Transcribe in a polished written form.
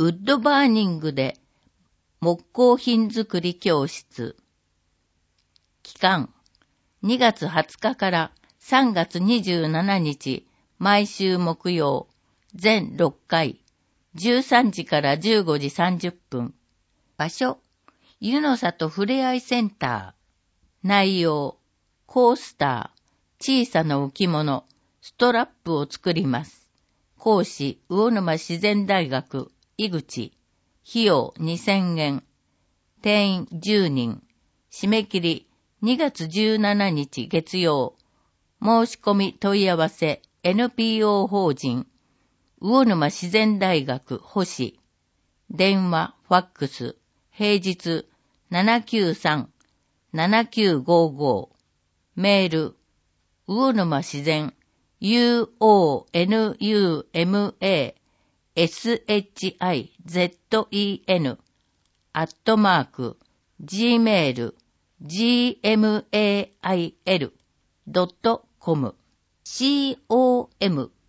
ウッドバーニングで木工品作り教室。期間2月20日から3月27日毎週木曜全6回13時から15時30分。場所湯の里ふれあいセンター。内容コースター、小さな置物、ストラップを作ります。講師魚沼自然大学井口。費用2000円。定員10人。締め切り2月17日月曜。申し込み問い合わせ NPO 法人魚沼自然大学星。電話ファックス平日793-7955。メール魚沼自然 UONUMASHIZEN @gmail.com